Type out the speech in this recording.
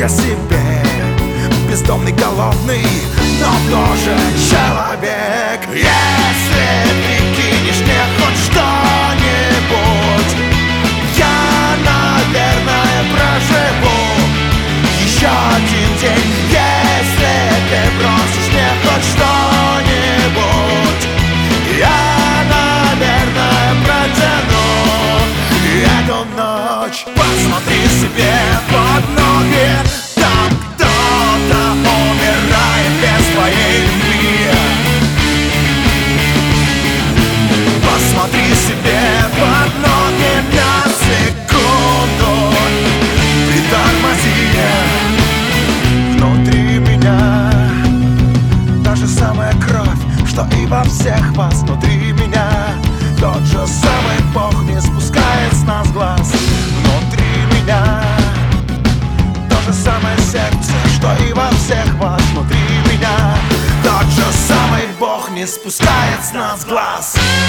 я себе бездомный, голодный, но тоже человек. Если ты кинешь мне хоть что-нибудь, я, наверное, проживу еще один день. Если ты бросишь мне хоть что-нибудь, я, наверное, протяну эту ночь. Посмотри себе под ноги, там кто-то умирает без твоей любви. Посмотри себе под ноги на секунду, притормози. Внутри меня та же самая кровь, что и во всех вас. Внутри меня тот же самый Бог не спускает с нас глаз. Внутри меня то же самое сердце, что и во всех вас. Внутри меня тот же самый Бог не спускает с нас глаз.